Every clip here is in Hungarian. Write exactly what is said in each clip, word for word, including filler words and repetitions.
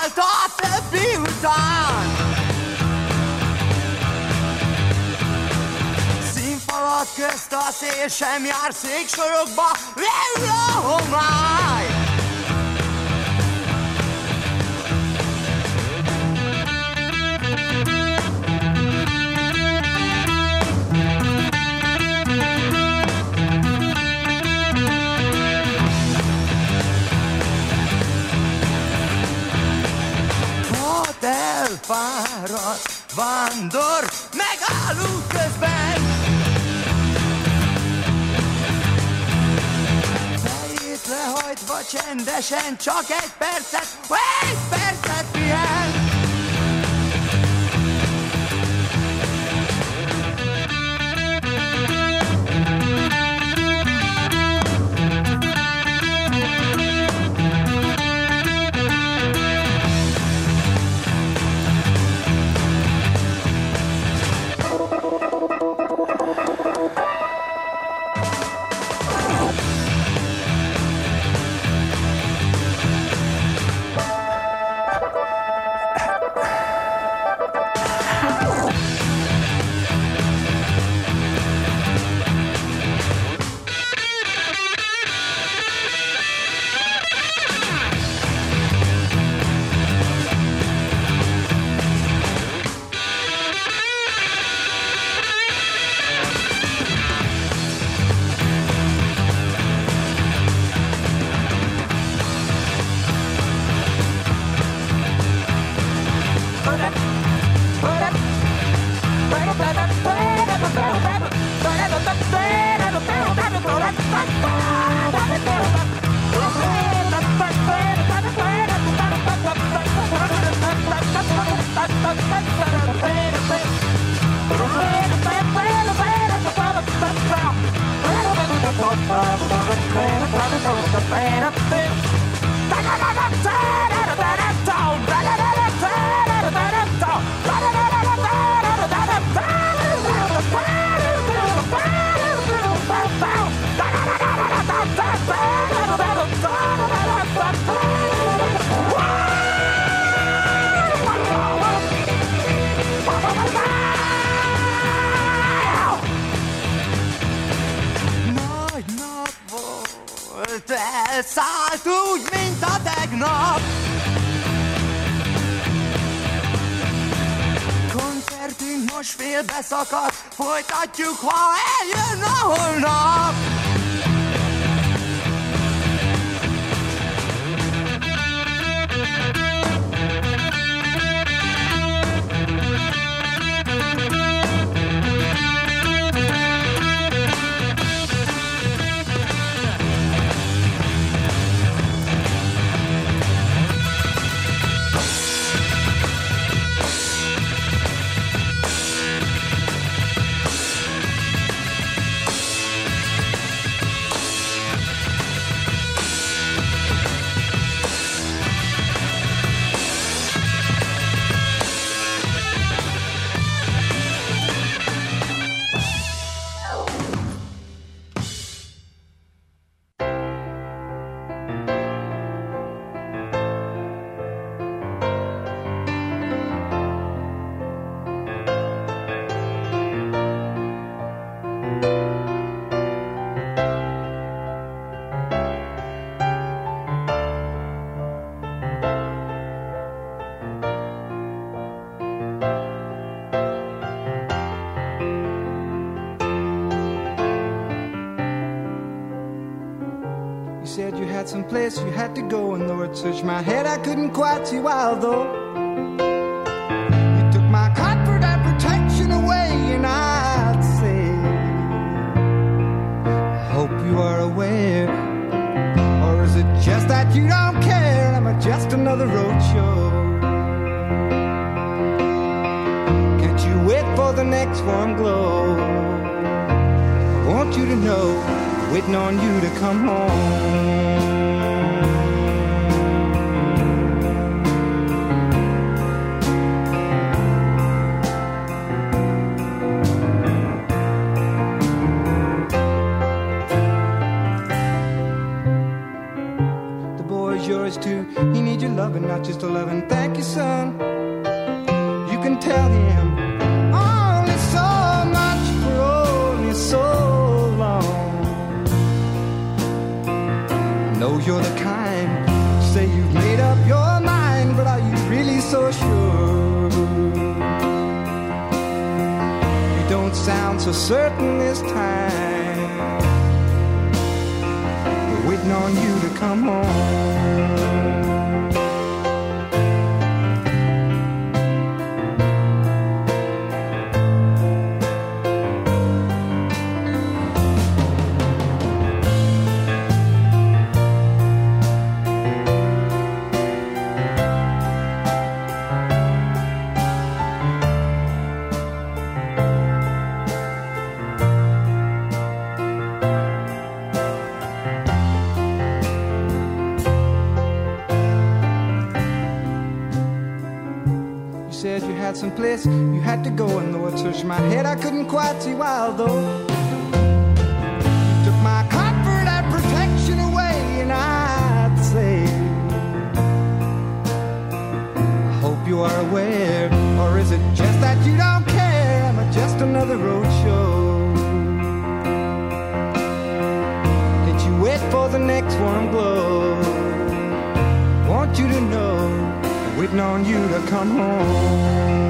állt a többi után. Színfalak közt a szél sem jár széksorokba, leül a homály. Elfáradt vándor, megállunk közben. Fejét lehajtva csendesen, csak egy percet, egy percet pihen. Elszállt úgy, mint a tegnap. Koncertünk most félbeszakadt, folytatjuk, ha eljön a holnap. Some place you had to go, and though it searched my head, I couldn't quite see why. Although you took my comfort and protection away, and I'd say, I hope you are aware, or is it just that you don't care? Am I just another roadshow? Can't you wait for the next warm glow? I want you to know, waiting on you to come home. Too. He needs your love and not your just a loving thank you, son. You can tell him only so much for only so long. I know you're the kind, say you've made up your mind, but are you really so sure? You don't sound so certain this time. We're waiting on you to come home. Someplace you had to go, and though it searched my head, I couldn't quite see why. Although you took my comfort and protection away, and I'd say, I hope you are aware, or is it just that you don't care? Am I just another roadshow? Did you wait for the next warm glow? Want you to know, waiting on you to come home.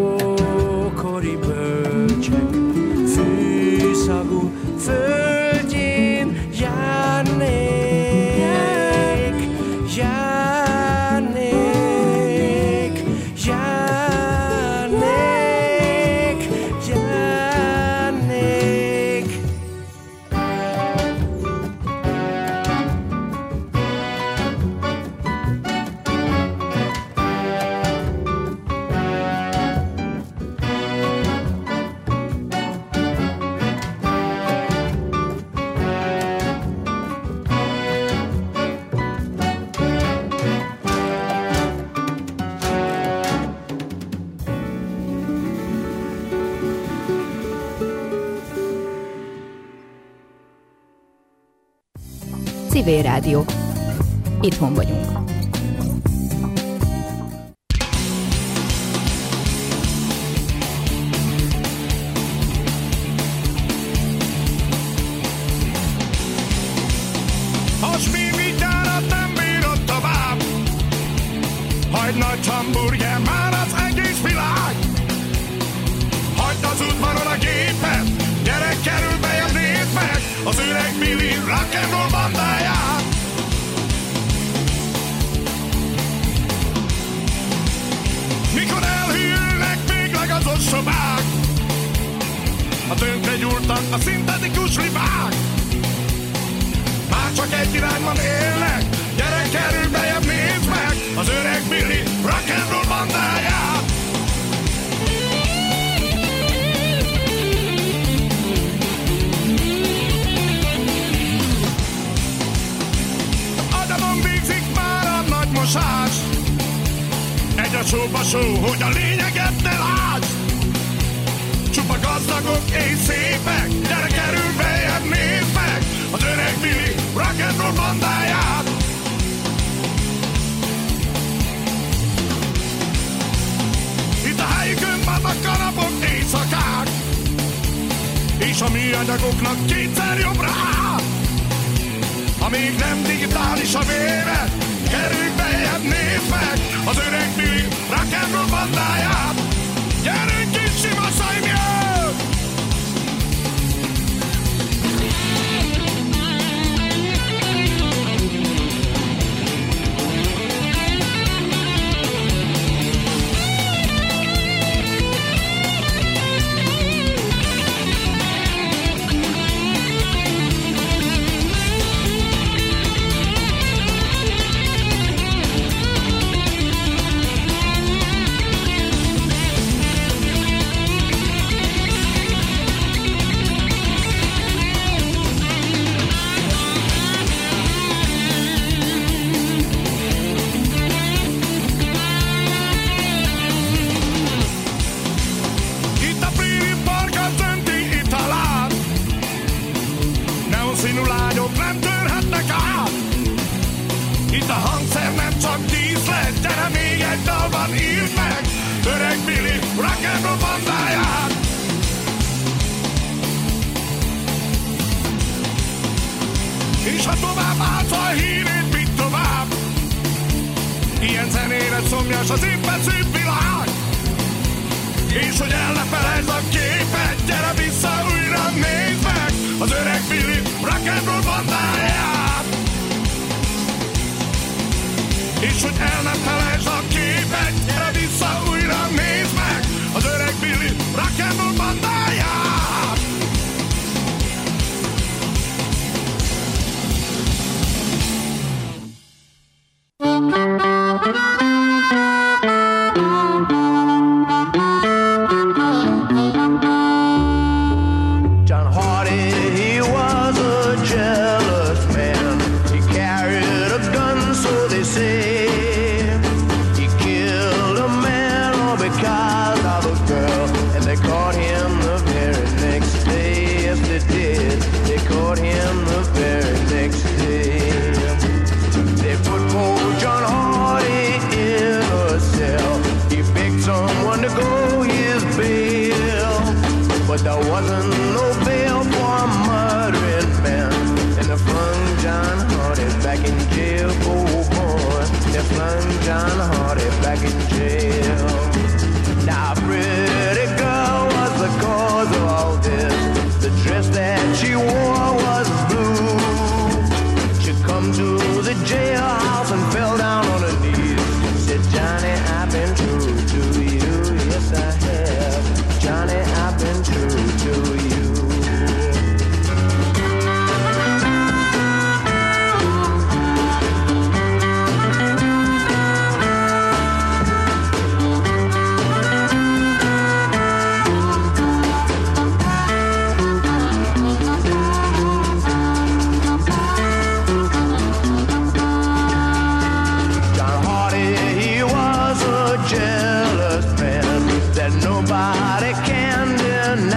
Ókori bölcsek, fűszagú földje Civil Rádió. Itthon vagyunk. A sminkigyárat nem bírod tovább. Hagyd nagy hamburger, már az egész világ. Hagyd az udvaron a gépet, gyerek kerül bejebb, nézd meg az öreg Billy rock'n'roll bandáját. Mikor elhűlnek végleg az ostobák, a tönkre gyúrtak a szintetikus libák. Már csak egy irányban élnek, gyerek kerül bejebb, nézd meg az öreg Billy rock'n'roll bandáját. Agyamon végzik már a nagy mosás, egy a sóba só, hogy a lényeget ne lásd. Csupa gazdagok és szépek, gyere kerül bejebb, nézd meg az öreg Billy rock'n'roll bandáját. Itt a helyükön vannak kanapok, éjszakák, és a műanyagoknak kétszer jobb rá. Ha még nem digitális a véred, kerülj bejebb, nézd meg az öreg Billy rock'n'roll bandáját. Gyerünk kis sima szajmjön!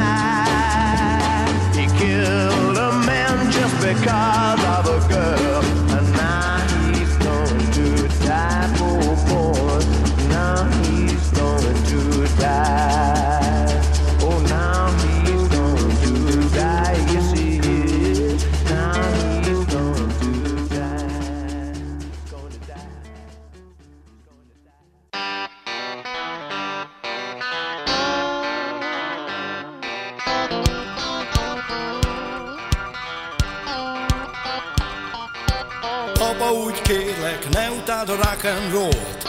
because of a girl Papa, úgy kérlek, ne utáld a rock and roll-t.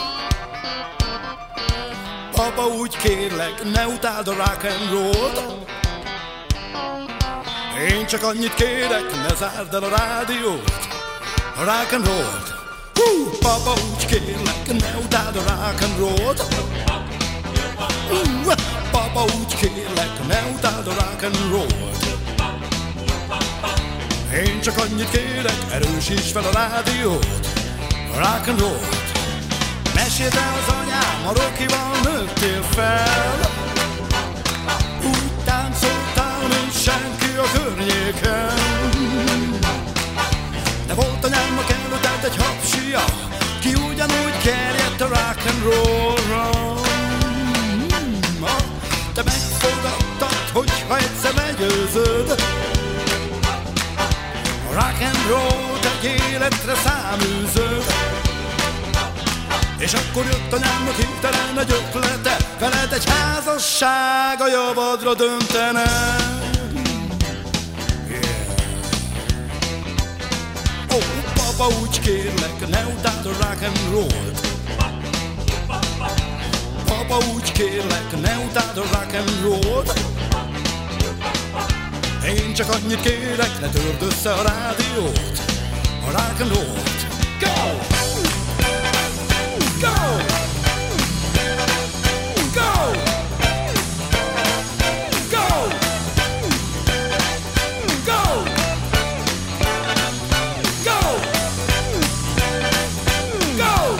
Papa, úgy kérlek, ne utáld a rock and roll-t. Én csak annyit kérek, ne zárd el a rádiót, a rock and roll-t. Hú, papa, úgy kérlek, ne utáld a rock and roll-t. Hú, papa, úgy kérlek, ne utáld a rock and roll-t. Én csak annyit kérek, erősíts fel a rádiót, a rock and roll-t. Meséld el az anyám, a Rockival nőttél fel. Úgy táncoltál, mint senki a környéken. De volt anyámnak előtted egy hapsia, ki ugyanúgy kerjedt a rock and roll-ra. Te megfogadtad, hogyha egyszer legyőzöd a rock and roll-t, egy életre száműzöd. És akkor jött anyámnak hirtelen egy ötlete, veled egy házasság a javadra döntene. Yeah. Oh, papa, úgy kérlek, ne utáld a rock and roll-t. Papa, úgy kérlek, ne utáld a rock and roll-t. Én csak annyit kérek, ne törd össze a rádiót, a rock and roll-t. Go! Go! Go! Go! Go! Go! Go!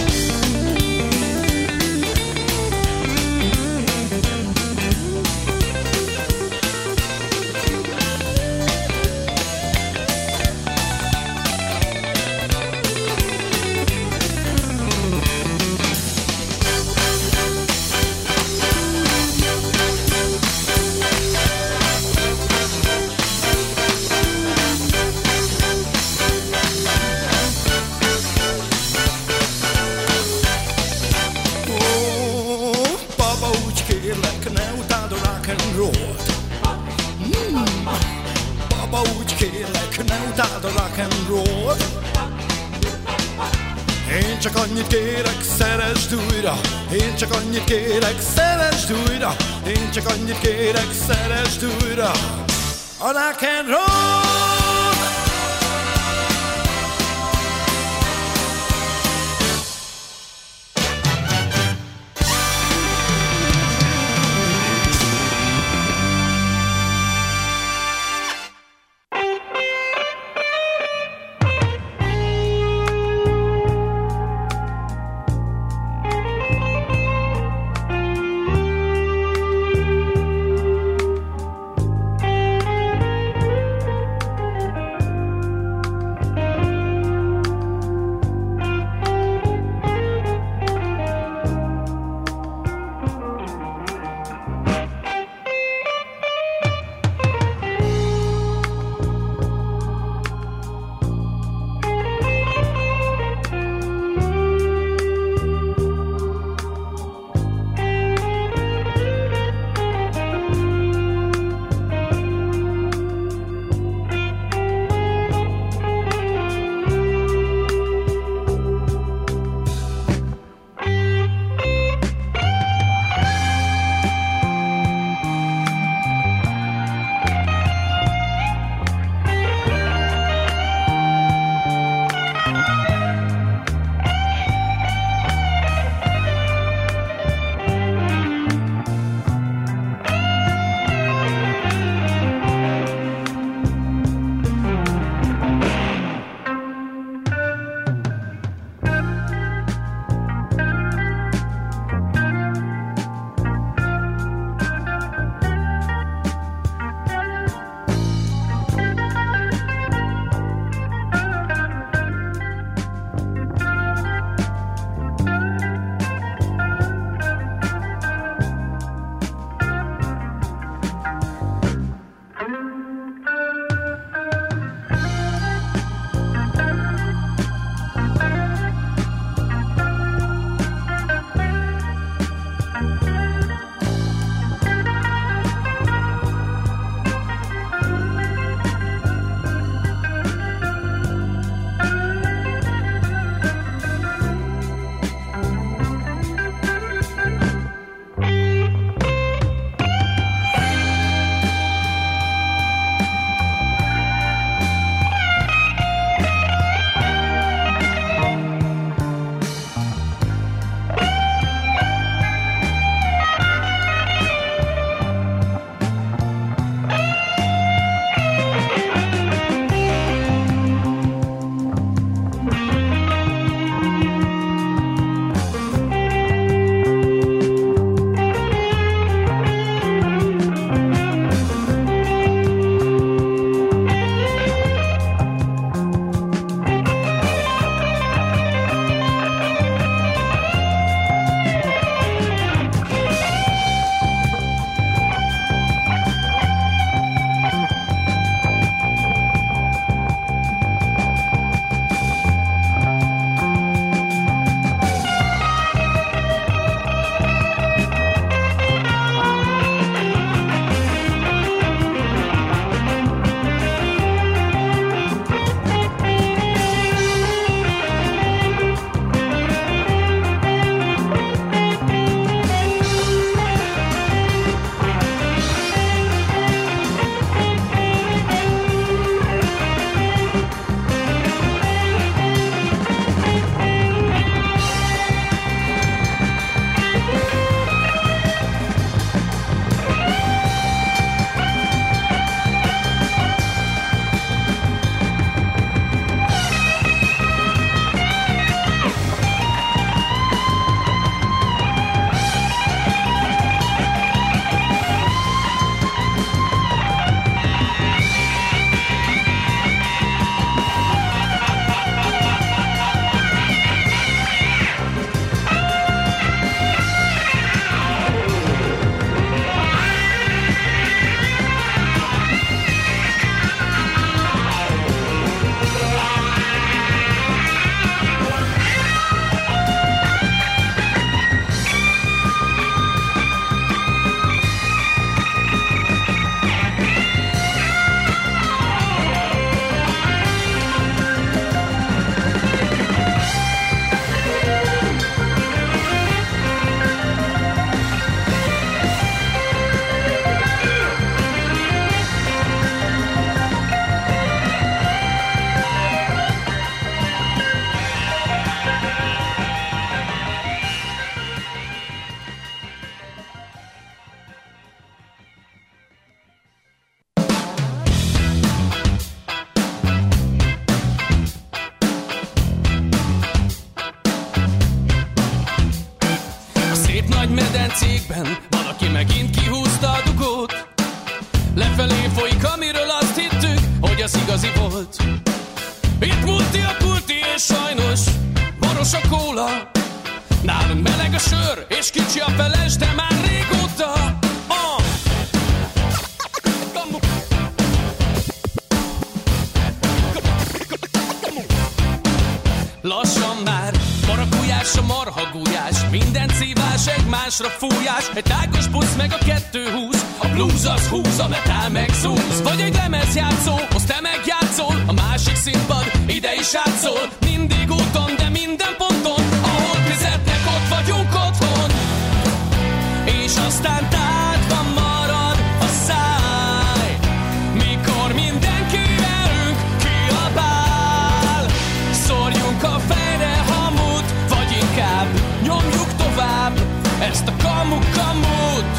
Utáld a rock and roll. Én csak annyit kérek, szeresd újra. Én csak annyit kérek, szeresd újra. Én csak annyit kérek, szeresd újra a rock and roll. éppen valaki megint kihúzta a dugót. Lefelé folyik, amiről azt hittük, hogy az igazi volt. Itt multi a pulti, és sajnos boros a kóla. Nálunk meleg a sör, és kicsi a feles, de már régóta. Oh. Lassan már marakujás a marhagújás, minden szívás egymásra fújás. Egy tágos busz meg a kettő húsz, a blues az húz, a metal meg zúz. Vagy egy lemezjátszó, azt te megjátszol, a másik színpad ide is átszól. Mindig úton, de minden ponton, ahol fizetnek, ott vagyunk otthon. És aztán tátva marad a száj, mikor mindenki velünk kiabál. Szórjunk a fejre hamut, vagy inkább nyomjuk tovább ezt a kamu-kamut.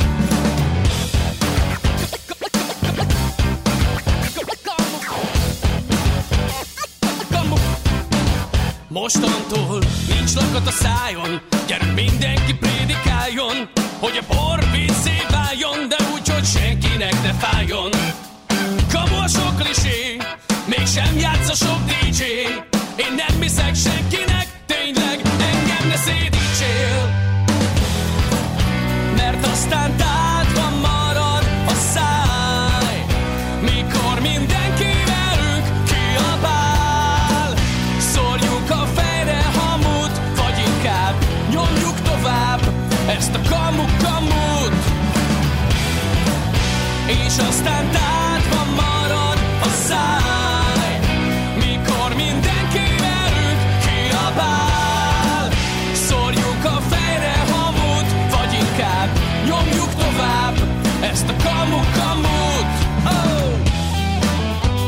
Mostantól nincs lakat a szájon, gyerünk mindenki prédikáljon, hogy a bor vízzé váljon, de úgy, hogy senkinek ne fájjon. Kamu a sok klisé, mégsem játsz a sok dé dzsé. Én nem hiszek senkinek, tényleg engem ne szédítsél. Mert aztán tátva marad a száj, mikor mindenki velünk kiabál. Szórjuk a fejre hamut, vagy inkább nyomjuk tovább ezt a kamu-kamut. És aztán tátva marad a száj, mikor mindenki velünk kiabál. Szórjuk a fejre hamut, vagy inkább nyomjuk tovább ezt a kamu-kamut.